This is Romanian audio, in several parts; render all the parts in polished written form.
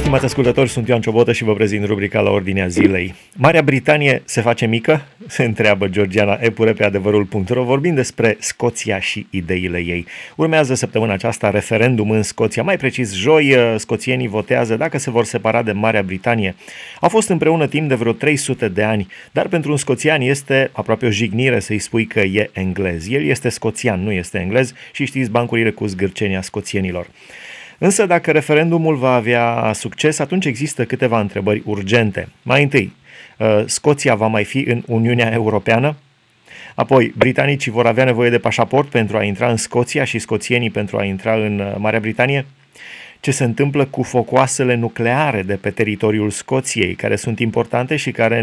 Stimați ascultători, sunt Ioan Ciobotă și vă prezint rubrica La Ordinea Zilei. Marea Britanie se face mică? Se întreabă Georgiana Epure pe adevărul.ro, vorbind despre Scoția și ideile ei. Urmează săptămâna aceasta referendum în Scoția. Mai precis, joi, scoțienii votează dacă se vor separa de Marea Britanie. Au fost împreună timp de vreo 300 de ani, dar pentru un scoțian este aproape o jignire să-i spui că e englez. El este scoțian, nu este englez și știți bancurile cu zgârcenia scoțienilor. Însă dacă referendumul va avea succes, atunci există câteva întrebări urgente. Mai întâi, Scoția va mai fi în Uniunea Europeană? Apoi, britanicii vor avea nevoie de pașaport pentru a intra în Scoția și scoțienii pentru a intra în Marea Britanie? Ce se întâmplă cu focoasele nucleare de pe teritoriul Scoției, care sunt importante și care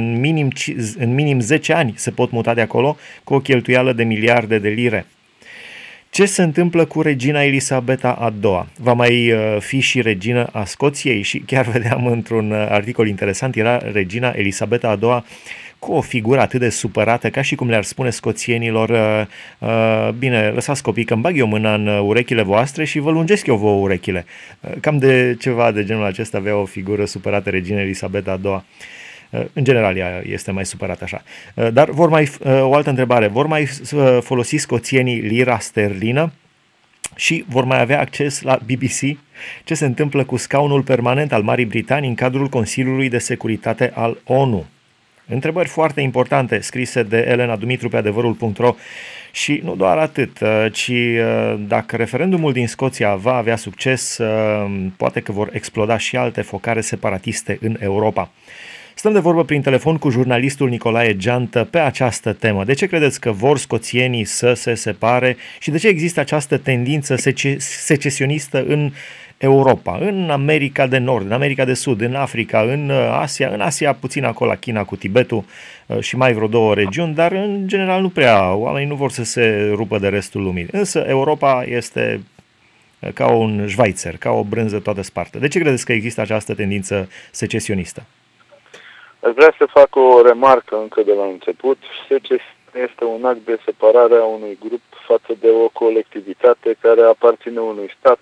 în minim 10 ani se pot muta de acolo cu o cheltuială de miliarde de lire? Ce se întâmplă cu regina Elisabeta a II-a? Va mai fi și regină a Scoției? Și chiar vedeam într-un articol interesant, era regina Elisabeta a II-a cu o figură atât de supărată, ca și cum le-ar spune scoțienilor, bine, lăsați copii că îmi bag eu mâna în urechile voastre și vă lungesc eu vouă urechile. Cam de ceva de genul acesta avea o figură supărată regina Elisabeta a II-a. În general, ea este mai supărată așa. Dar o altă întrebare, vor mai folosi scoțienii lira sterlină și vor mai avea acces la BBC? Ce se întâmplă cu scaunul permanent al Marii Britanii în cadrul Consiliului de Securitate al ONU? Întrebări foarte importante scrise de Elena Dumitru pe adevărul.ro. Și nu doar atât, ci dacă referendumul din Scoția va avea succes, poate că vor exploda și alte focare separatiste în Europa. Stăm de vorbă prin telefon cu jurnalistul Nicolae Geantă pe această temă. De ce credeți că vor scoțienii să se separe și de ce există această tendință secesionistă în Europa, în America de Nord, în America de Sud, în Africa, în Asia puțin acolo, la China cu Tibetul și mai vreo 2 regiuni, dar în general nu prea, oamenii nu vor să se rupă de restul lumii. Însă Europa este ca un șvaițer, ca o brânză toată spartă. De ce credeți că există această tendință secesionistă? Aș vrea să fac o remarcă încă de la început. Secesiunea este un act de separare a unui grup față de o colectivitate care aparține unui stat,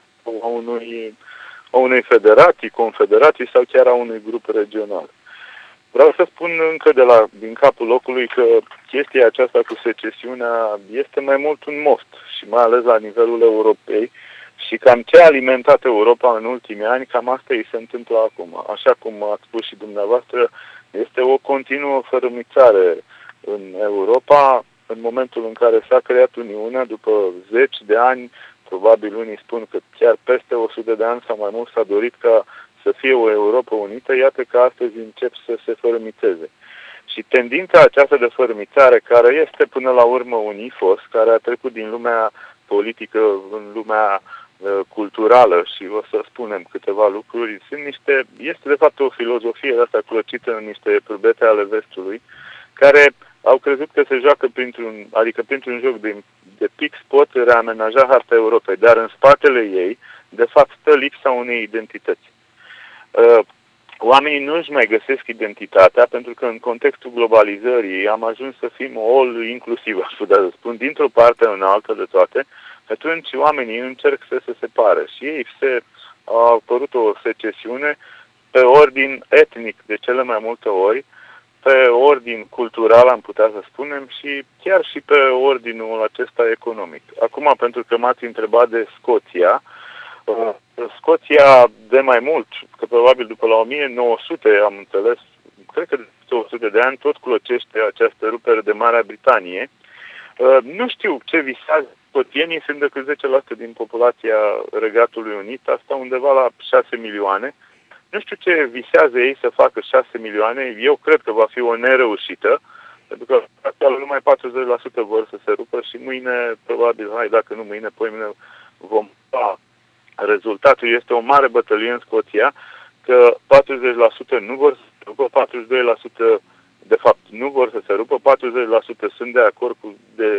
a unei federații, confederații sau chiar a unui grup regional. Vreau să spun încă din capul locului că chestia aceasta cu secesiunea este mai mult un moft și mai ales la nivelul Europei și cam ce a alimentat Europa în ultimii ani, cam asta îi se întâmplă acum. Așa cum ați spus și dumneavoastră, este o continuă fărâmițare în Europa în momentul în care s-a creat Uniunea, după 10 de ani, probabil unii spun că chiar peste 100 de ani sau mai mult s-a dorit ca să fie o Europa unită, iată că astăzi încep să se fărâmițeze. Și tendința aceasta de fărâmițare, care este până la urmă un ifos, care a trecut din lumea politică în lumea culturală și o să spunem câteva lucruri, este de fapt o filozofie de asta clăcită în niște turbete ale vestului, care au crezut că se joacă printr-un joc de pix pot reamenaja harta Europei, dar în spatele ei, de fapt, stă lipsa unei identități. Oamenii nu își mai găsesc identitatea, pentru că în contextul globalizării am ajuns să fim all inclusiv, aș putea să spun, dintr-o parte în altă de toate. Atunci oamenii încerc să se separe și ei a apărut o secesiune pe ordin etnic de cele mai multe ori, pe ordin cultural, am putea să spunem, și chiar și pe ordinul acesta economic. Acum, pentru că m-ați întrebat de Scoția, Scoția de mai mult, că probabil după la 1900 am înțeles, cred că de 100 de ani, tot clocește această rupere de Marea Britanie. Nu știu ce visează scoțienii, sunt decât 10% din populația Regatului Unit, asta undeva la 6 milioane. Nu știu ce visează ei să facă 6 milioane, eu cred că va fi o nereușită, pentru că numai 40% vor să se rupă și mâine, probabil, dacă nu mâine, poimâine vom da. Rezultatul este o mare bătălie în Scoția, că 40% nu vor să se rupă, 42% de fapt nu vor să se rupă, 40% sunt de acord cu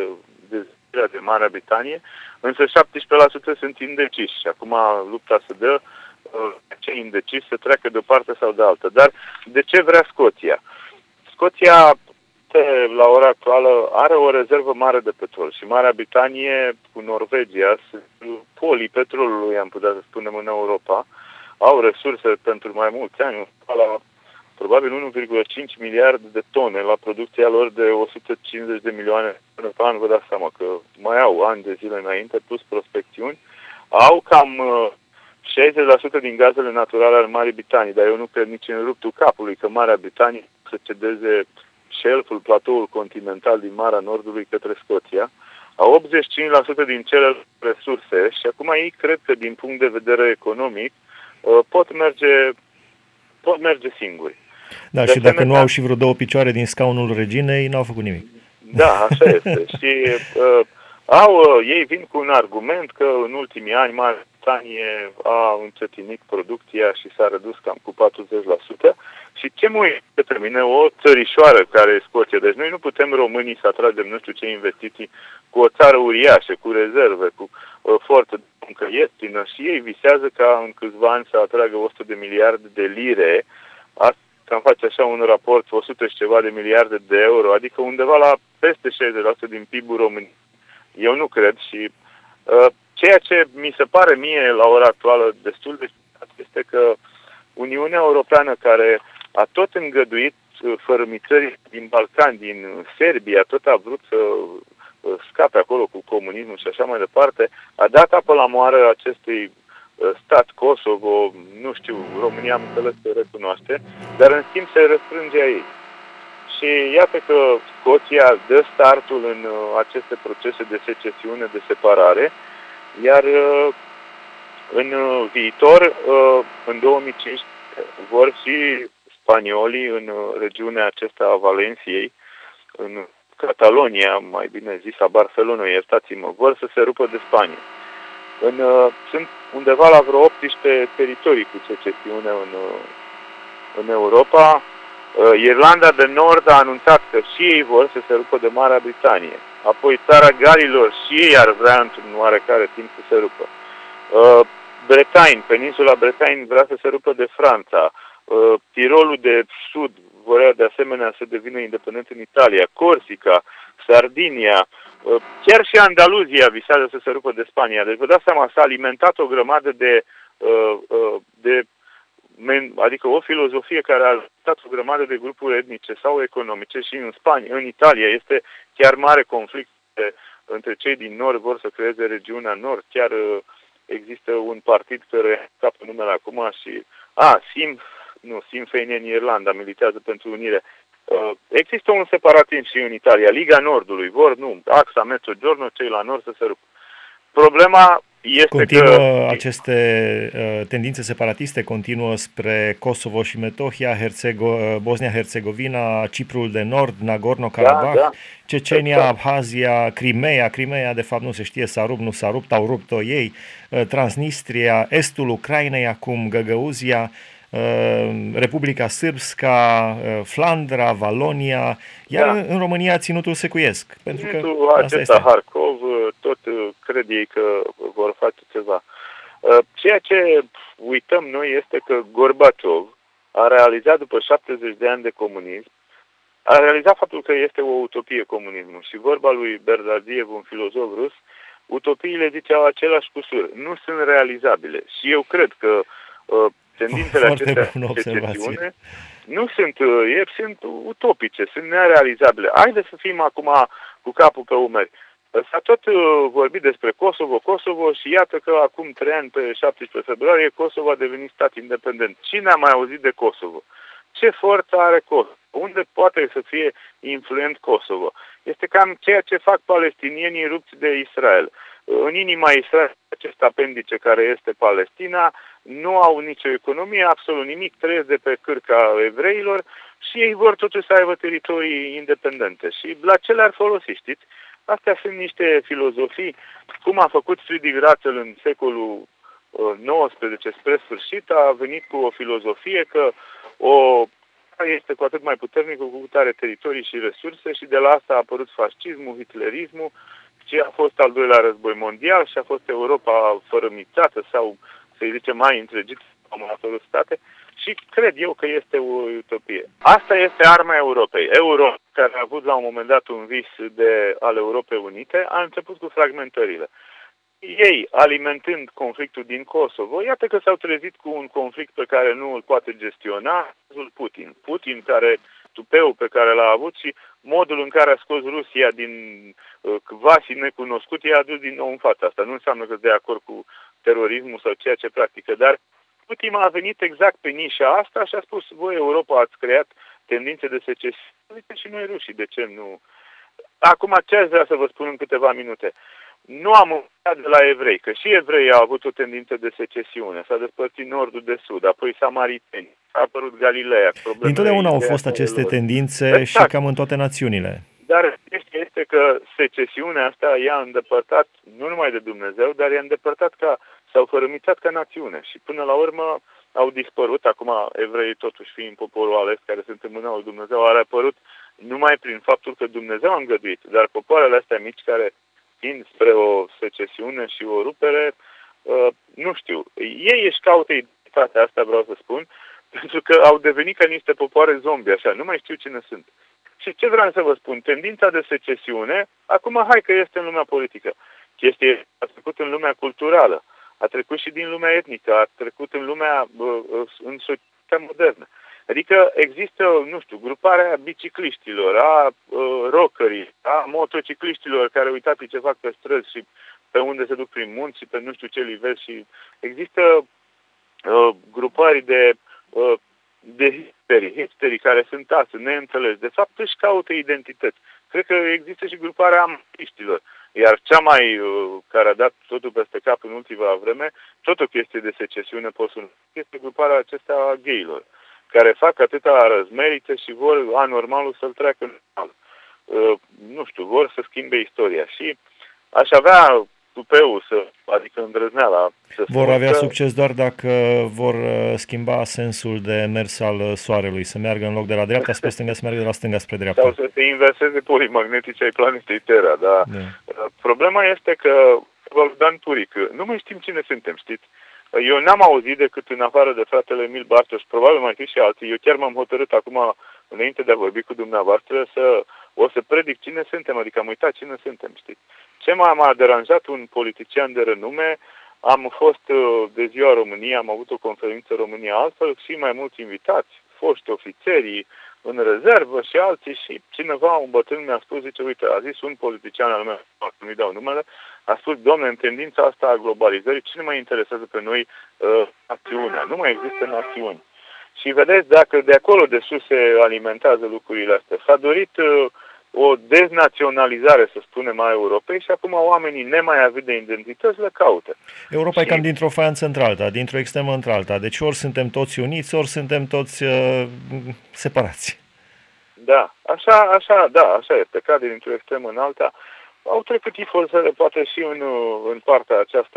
de Marea Britanie, însă 17% sunt indeciși și acum lupta se dă cei indeciși să treacă de o parte sau de altă. Dar de ce vrea Scoția? Scoția, la ora actuală, are o rezervă mare de petrol și Marea Britanie cu Norvegia sunt polii petrolului, am putea să spunem, în Europa. au resurse pentru mai mulți ani, la probabil 1,5 miliarde de tone la producția lor de 150 de milioane până pe an, vă dați seama că mai au ani de zile înainte, plus prospecțiuni, au cam 60% din gazele naturale ale Marii Britanii, dar eu nu cred nici în ruptul capului că Marea Britanie să cedeze șelful, platoul continental din Marea Nordului către Scoția, au 85% din celelalte resurse și acum ei cred că din punct de vedere economic pot merge singuri. Da, și dacă nu au și vreo două picioare din scaunul reginei, n-au făcut nimic. Da, așa este. Și ei vin cu un argument că în ultimii ani Marea Britanie a încetinit producția și s-a redus cam cu 40%. Și ce mă uite pe mine, o țărișoară care e Scoția. Deci noi nu putem românii să atragem nu știu ce investiții cu o țară uriașă, cu rezerve, cu forță de muncă ieftină și ei visează ca în câțiva ani să atragă 100 de miliarde de lire. Asta cam face așa un raport, 100 și ceva de miliarde de euro, adică undeva la peste 60% din PIB-ul României. Eu nu cred și ceea ce mi se pare mie la ora actuală destul de ciudat este că Uniunea Europeană, care a tot îngăduit fărâmițări din Balcani, din Serbia, tot a vrut să scape acolo cu comunismul și așa mai departe, a dat apă la moară acestui stat Kosovo, nu știu, România am înțeles că recunoaște, dar în schimb se răstrânge aici. Și iată că Scoția dă startul în aceste procese de secesiune, de separare, iar în viitor, în 2015, vor fi spaniolii în regiunea aceasta a Valenciei, în Catalonia, mai bine zis, a Barcelona, iertați-mă, vor să se rupă de Spania. Sunt undeva la vreo 18 teritorii cu secesiune în Europa. Irlanda de Nord a anunțat că și ei vor să se rupă de Marea Britanie. Apoi țara Galilor și ei ar vrea într-un oarecare timp să se rupă. Bretagne, peninsula Bretagne vrea să se rupă de Franța. Tirolul de Sud vorea de asemenea să devină independent în Italia. Corsica, Sardinia, chiar și Andaluzia visează să se rupă de Spania. Deci vă dați seama, s-a alimentat o grămadă adică o filozofie care a alimentat o grămadă de grupuri etnice sau economice și în Spania, în Italia este chiar mare conflict între cei din nord, vor să creeze regiunea nord, chiar există un partid care scapă numele acum și Sinn Féin în Irlanda, militează pentru unire. Există un separatism și în Italia, Liga Nordului, Axa Mezzogiorno, cei la nord să se rupă. Problema este că aceste tendințe separatiste continuă spre Kosovo și Metohia, Bosnia-Herzegovina, Ciprul de Nord, Nagorno-Karabakh, Cecenia, exact. Abhazia, Crimea de fapt nu se știe s-a rupt, nu s-a rupt, au rupt-o ei, Transnistria, estul Ucrainei acum, Găgăuzia, Republica Sârbska, Flandra, Valonia, iar în România ținutul secuiesc. Pentru că acesta, Harkov, tot cred ei că vor face ceva. Ceea ce uităm noi este că Gorbaciov a realizat după 70 de ani de comunism, a realizat faptul că este o utopie comunismul și vorba lui Berdadiev, un filozof rus, utopiile ziceau același cusur, nu sunt realizabile și eu cred că tendințele acestea de secesiune nu sunt utopice, sunt nerealizabile. Haideți să fim acum cu capul pe umeri. S-a tot vorbit despre Kosovo și iată că acum 3 ani, pe 17 februarie, Kosovo a devenit stat independent. Cine a mai auzit de Kosovo? Ce forță are Kosovo? Unde poate să fie influent Kosovo? Este cam ceea ce fac palestinienii rupți de Israel. În inima Israel, acest apendice care este Palestina, nu au nicio economie, absolut nimic, trăiesc de pe cârca evreilor și ei vor totuși să aibă teritorii independente. Și la ce le-ar folosi, știți? Astea sunt niște filozofii, cum a făcut Friedrich Ratzel în secolul XIX spre sfârșit, a venit cu o filozofie că o este cu atât mai puternică cu tare teritorii și resurse și de la asta a apărut fascismul, hitlerismul și a fost al doilea război mondial și a fost Europa fărâmițată sau, să-i zicem, mai întregită în apărut state și cred eu că este o utopie. Asta este arma Europei. Europa, care a avut la un moment dat un vis al Europei Unite, a început cu fragmentările. ei, alimentând conflictul din Kosovo, iată că s-au trezit cu un conflict pe care nu îl poate gestiona Putin. Putin, care tupeul pe care l-a avut și modul în care a scos Rusia din vasii necunoscut, i-a adus din nou în fața asta. Nu înseamnă că de acord cu terorismul sau ceea ce practică, dar Putin a venit exact pe nișa asta și a spus, voi Europa ați creat tendințe de secesiune, uite și noi rușii, de ce nu? Acum ce aș vrea să vă spun în câteva minute? Nu am învățat de la evrei, că și evreii au avut o tendință de secesiune. S-a despărțit nordul de sud, apoi samariteni, a apărut Galileea. Întotdeauna au fost aceste tendințe exact. Și cam în toate națiunile. Dar este că secesiunea asta i-a îndepărtat nu numai de Dumnezeu, dar i-a îndepărtat s-au fărâmițat ca națiune. Și până la urmă au dispărut. Acum evreii totuși fiind poporul ales care sunt în mâna lui Dumnezeu, au apărut numai prin faptul că Dumnezeu a îngăduit. Dar popoarele astea mici care tind spre o secesiune și o rupere, nu știu. Ei își caută identitatea asta, vreau să spun, pentru că au devenit ca niște popoare zombie, așa, nu mai știu cine sunt. Și ce vreau să vă spun? Tendința de secesiune, acum hai că este în lumea politică. Chestia a trecut în lumea culturală, a trecut și din lumea etnică, a trecut în lumea, în societatea modernă. Adică există, nu știu, gruparea bicicliștilor, a rockerii, a motocicliștilor care uitați ce fac pe străzi și pe unde se duc prin munți și pe nu știu ce livezi și există grupări de hipsterii care sunt neînțeles. De fapt își caută identități. Cred că există și gruparea amatiștilor. Iar cea mai, care a dat totul peste cap în ultima vreme, tot o chestie de secesiune este gruparea acestea a gayilor, care fac atâta răzmerite și vor anormalul să-l treacă normal. Nu știu, vor să schimbe istoria. Și aș avea tupeul, adică îndrăzneala. Vor avea succes doar dacă vor schimba sensul de mers al soarelui, să meargă în loc de la dreapta spre stânga, să meargă de la stânga spre dreapta. Sau să se inverseze polii magnetice ai planetei Terra, da. Problema este că Dan Turic, nu mai știm cine suntem, știți? Eu n-am auzit decât în afară de fratele Emil Bartos, probabil mai fi și alții. Eu chiar m-am hotărât acum, înainte de a vorbi cu dumneavoastră, o să predic cine suntem, adică am uitat cine suntem, știți? Ce m-a deranjat un politician de renume, am fost de Ziua României, am avut o conferință România altfel și mai mulți invitați, foști ofițerii în rezervă și alții și cineva, un bătrân mi-a spus, zice, uite, a zis un politician al meu, nu-i dau numele, a spus, domne, în tendința asta a globalizării, cine mai interesează pe noi națiunea? Nu mai există națiuni. Și vedeți, dacă de acolo de sus se alimentează lucrurile astea. S-a dorit o deznaționalizare, să spunem, a Europei și acum oamenii nemai avut de identități le caută. Europa e cam dintr-o faianță într-alta, dintr-o extremă într-alta. Deci ori suntem toți uniți, ori suntem toți separați. Da, așa este. Cade dintr-o extremă în alta. Au trecut forțele, poate și în partea aceasta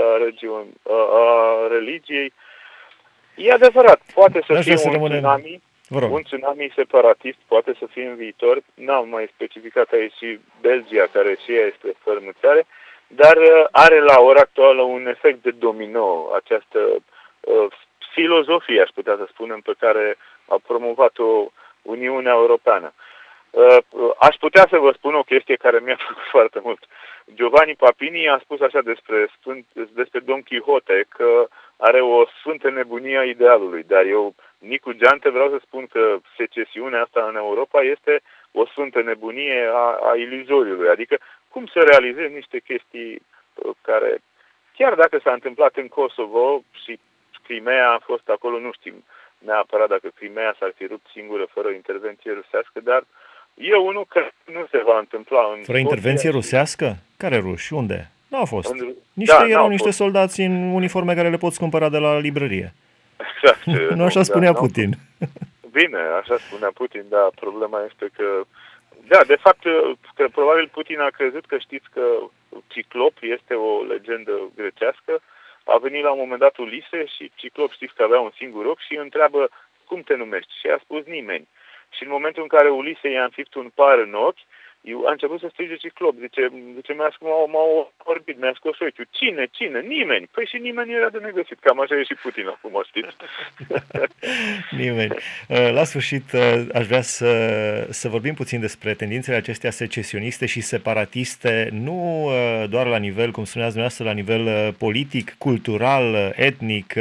a religiei. E adevărat, poate să fie un tsunami separatist, poate să fie în viitor. N-am mai specificat aici și Belgia, care și ea este fărâmițare, dar are la ora actuală un efect de domino, această filozofie, aș putea să spunem, pe care a promovat-o Uniunea Europeană. Aș putea să vă spun o chestie care mi-a plăcut foarte mult. Giovanni Papini a spus așa despre Don Quixote că are o sfântă nebunie a idealului, dar eu, Nicu Geante, vreau să spun că secesiunea asta în Europa este o sfântă nebunie a iluzoriului, adică cum să realizezi niște chestii care, chiar dacă s-a întâmplat în Kosovo și Crimea a fost acolo, nu știm neapărat dacă Crimea s-ar fi rupt singură fără intervenție rusească, dar eu nu cred că nu se va întâmpla Fără intervenție rusească? Care ruși? Unde? Nu au fost. Erau niște soldați în uniforme care le poți cumpăra de la librărie. Exact. Nu așa spunea Putin. Bine, așa spunea Putin, dar problema este că... Da, de fapt, că probabil Putin a crezut că știți că Ciclop este o legendă grecească. A venit la un moment dat Ulise și Ciclop știți că avea un singur ochi și îi întreabă cum te numești? Și a spus nimeni. Și în momentul în care Ulise i-a înfipt un par în ochi, A început să strige Ciclop, zice m-au orbit, mi-a scos ochiul. Cine? Nimeni. Păi și nimeni era de negăsit. Cam așa e și Putin acum, știți? Nimeni. La sfârșit, aș vrea să vorbim puțin despre tendințele acestea secesioniste și separatiste, nu doar la nivel, cum spuneați dumneavoastră, la nivel politic, cultural, etnic,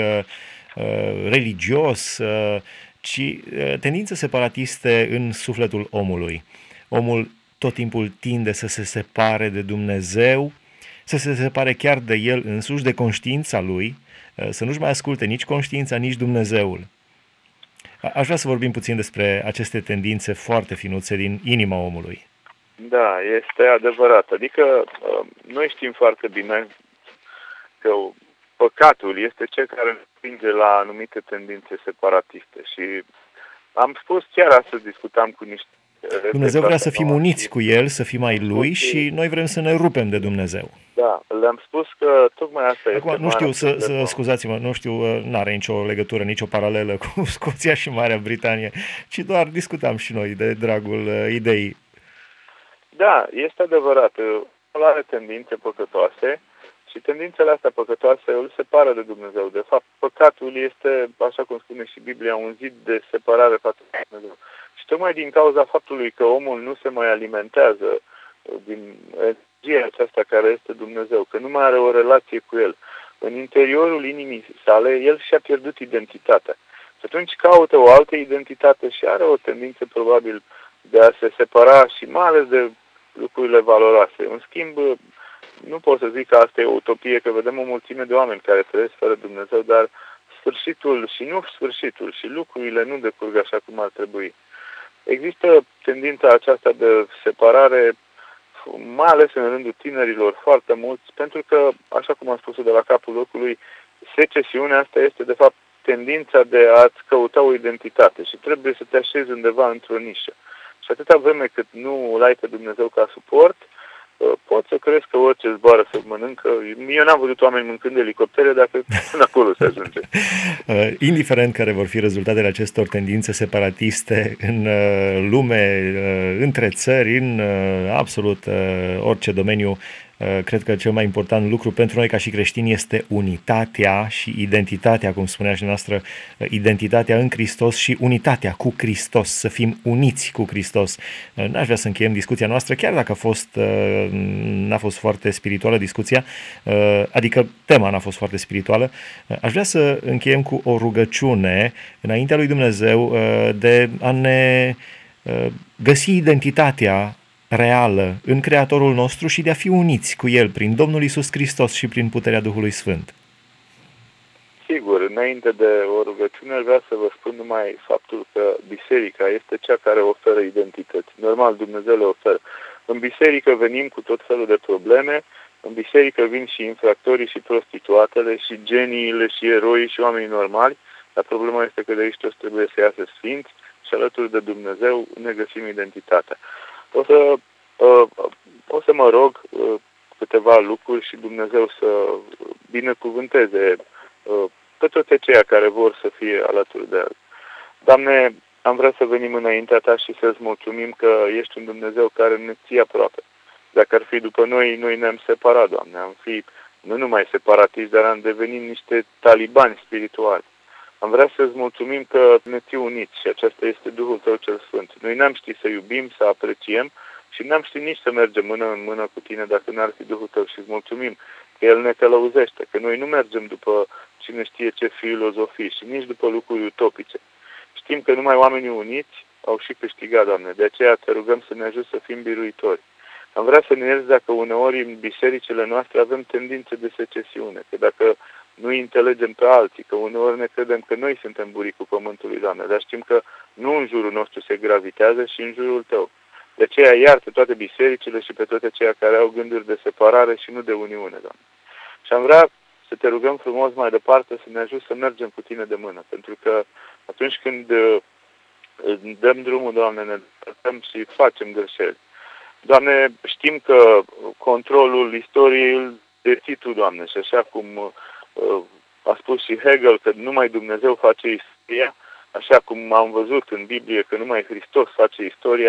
religios, ci tendințe separatiste în sufletul omului. Omul tot timpul tinde să se separe de Dumnezeu, să se separe chiar de el însuși, de conștiința lui, să nu-și mai asculte nici conștiința, nici Dumnezeul. Aș vrea să vorbim puțin despre aceste tendințe foarte finuțe din inima omului. Da, este adevărat. Adică noi știm foarte bine că păcatul este cel care ne împinge la anumite tendințe separatiste. Și am spus, chiar astăzi discutam cu niște... Dumnezeu vrea să fim uniți cu El, să fim ai Lui și noi vrem să ne rupem de Dumnezeu. Da, le-am spus că tocmai asta este... Acum, nu știu, scuzați-mă, nu știu, n-are nicio legătură, nicio paralelă cu Scoția și Marea Britanie, ci doar discutam și noi de dragul ideii. Da, este adevărat. El are tendințe păcătoase și tendințele astea păcătoase îl separă de Dumnezeu. De fapt, păcatul este, așa cum spune și Biblia, un zid de separare față de Dumnezeu. Și tocmai din cauza faptului că omul nu se mai alimentează din energia aceasta care este Dumnezeu, că nu mai are o relație cu El, în interiorul inimii sale, el și-a pierdut identitatea. Și atunci caută o altă identitate și are o tendință probabil de a se separa și mai ales de lucrurile valoroase. În schimb, nu pot să zic că asta e o utopie, că vedem o mulțime de oameni care trăiesc fără Dumnezeu, dar sfârșitul și lucrurile nu decurg așa cum ar trebui. Există tendința aceasta de separare, mai ales în rândul tinerilor, foarte mulți, pentru că, așa cum am spus de la capul locului, secesiunea asta este, de fapt, tendința de a-ți căuta o identitate și trebuie să te așezi undeva într-o nișă. Și atâta vreme cât nu îl ai pe Dumnezeu ca suport, poți să crezi că orice zboară să mănâncă. Eu n-am văzut oameni mâncând elicoptere, dacă până acolo se ajunge. Indiferent care vor fi rezultatele acestor tendințe separatiste în lume, între țări, în absolut orice domeniu, cred că cel mai important lucru pentru noi ca și creștini este unitatea și identitatea, cum spunea și noastră, identitatea în Hristos și unitatea cu Hristos, să fim uniți cu Hristos. N-aș vrea să încheiem discuția noastră, chiar dacă n-a fost foarte spirituală discuția, adică tema n-a fost foarte spirituală, aș vrea să încheiem cu o rugăciune înaintea lui Dumnezeu de a ne găsi identitatea reală în Creatorul nostru și de a fi uniți cu El prin Domnul Iisus Hristos și prin puterea Duhului Sfânt. Sigur, înainte de o rugăciune, vreau să vă spun numai faptul că biserica este cea care oferă identități. Normal, Dumnezeu le oferă. În biserică venim cu tot felul de probleme, în biserică vin și infractorii și prostituatele și geniile și eroii și oamenii normali, dar problema este că de aici toți trebuie să iasă sfinți și alături de Dumnezeu ne găsim identitatea. O să mă rog câteva lucruri și Dumnezeu să binecuvânteze pe toți aceia care vor să fie alături de El. Doamne, am vrea să venim înaintea Ta și să-ți mulțumim că ești un Dumnezeu care ne ții aproape. Dacă ar fi după noi, noi ne-am separat, Doamne. Am fi nu numai separatiști, dar am devenit niște talibani spirituali. Am vrea să-ți mulțumim că ne ții uniți și acesta este Duhul Tău cel Sfânt. Noi n-am ști să iubim, să apreciem și n-am ști nici să mergem mână în mână cu Tine dacă n-ar fi Duhul Tău și îți mulțumim că El ne călăuzește, că noi nu mergem după cine știe ce filozofii și nici după lucruri utopice. Știm că numai oamenii uniți au și câștigat, Doamne, de aceea Te rugăm să ne ajut să fim biruitori. Am vrea să ne ierți dacă uneori în bisericile noastre avem tendințe de secesiune, că dacă nu înțelegem pe alții, că uneori ne credem că noi suntem buricul pământului, Doamne, dar știm că nu în jurul nostru se gravitează și în jurul Tău. De aceea iartă toate bisericile și pe toate aceia care au gânduri de separare și nu de uniune, Doamne. Și am vrea să Te rugăm frumos mai departe să ne ajut să mergem cu Tine de mână, pentru că atunci când dăm drumul, Doamne, ne dăm și facem greșeli. Doamne, știm că controlul istoriei îl deții Tu, Doamne, și așa cum a spus și Hegel că numai Dumnezeu face istoria, așa cum am văzut în Biblie că numai Hristos face istoria,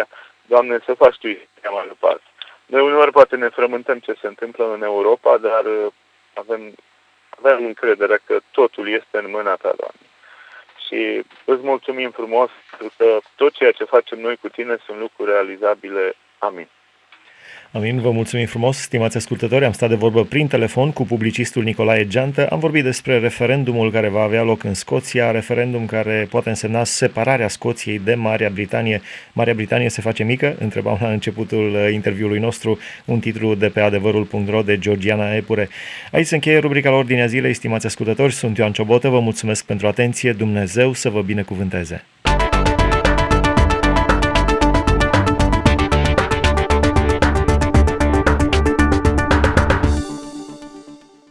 Doamne, să faci Tu istoria mai departe. Noi uneori poate ne frământăm ce se întâmplă în Europa, dar avem încredere că totul este în mâna Ta, Doamne. Și îți mulțumim frumos pentru că tot ceea ce facem noi cu Tine sunt lucruri realizabile. Amin. Amin, vă mulțumim frumos, stimați ascultători. Am stat de vorbă prin telefon cu publicistul Nicolae Geantă. Am vorbit despre referendumul care va avea loc în Scoția, referendum care poate însemna separarea Scoției de Marea Britanie. Marea Britanie se face mică? Întrebam la începutul interviului nostru, un titlu de pe adevărul.ro de Georgiana Epure. Aici se încheie rubrica la Ordinea Zilei, stimați ascultători. Sunt Ioan Ciobotă, vă mulțumesc pentru atenție. Dumnezeu să vă binecuvânteze!